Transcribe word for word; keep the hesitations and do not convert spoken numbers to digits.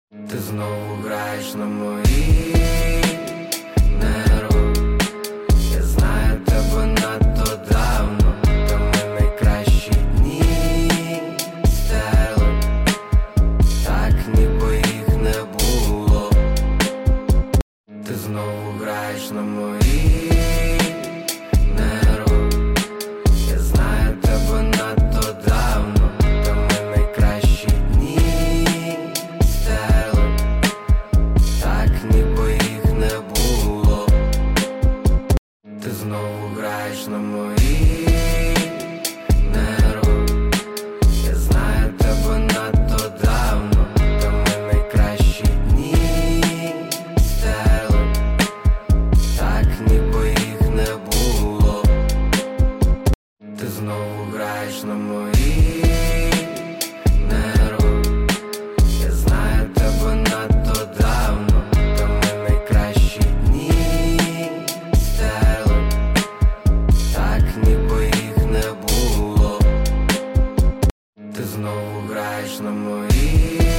Ти знову граєш на мої нерви. Я знаю тебе надто давно, та ми найкращі дні стерли, так ніби їх не було. Ти знову граєш на мої нерви. Я знаю тебе надто давно, та ми найкращі дні стерли, так ніби їх не було. Ти знову граєш на мої нерви. Я знаю тебе надто давно, та ми найкращі дні стерли, так ніби їх не було. Ти знову граєш на мої нерви. Я знаю тебе надто давно, та ми найкращі дні стерли, так ніби їх не було. Ти знову граєш на мої